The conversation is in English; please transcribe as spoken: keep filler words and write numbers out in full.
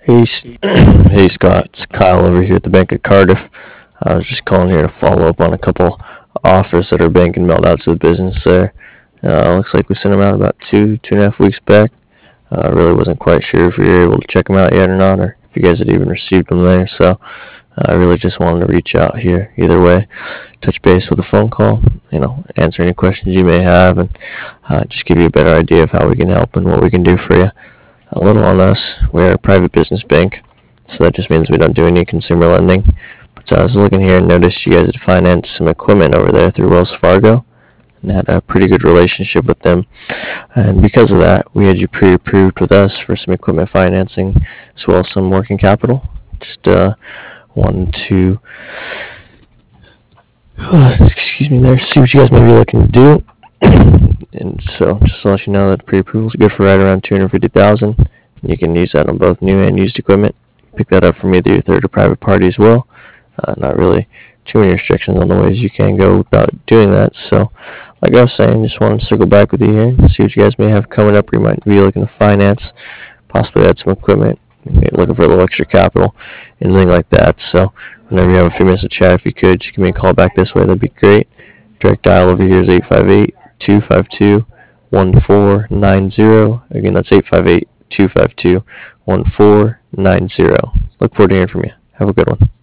Hey, S- hey Scott, it's Kyle over here at the Bank of Cardiff. I was just calling here to follow up on a couple offers that our bank had mailed out to the business there. Uh, looks like we sent them out about two, two and a half weeks back. I uh, really wasn't quite sure if you were able to check them out yet or not, or if you guys had even received them there. So uh, I really just wanted to reach out here. Either way, touch base with a phone call, you know, answer any questions you may have, and uh, just give you a better idea of how we can help and what we can do for you. A little on us. We're a private business bank, so that just means we don't do any consumer lending. But uh, I was looking here and noticed you guys had financed some equipment over there through Wells Fargo and had a pretty good relationship with them. And because of that, we had you pre-approved with us for some equipment financing as well as some working capital. Just uh, wanted to, excuse me there, see what you guys may be looking to do. And so, just to let you know that pre-approval is good for right around two hundred fifty thousand dollars. You can use that on both new and used equipment. Pick that up from either your third or private party as well. Uh, not really too many restrictions on the ways you can go about doing that. So, like I was saying, just wanted to circle back with you here and see what you guys may have coming up. Or you might be looking to finance, possibly add some equipment, looking for a little extra capital, anything like that. So, whenever you have a few minutes to chat, if you could, just give me a call back this way. That'd be great. Direct dial over here is eight five eight, two five two, one four nine zero. Again, that's eight five eight, two five two, one four nine zero. Look forward to hearing from you. Have a good one.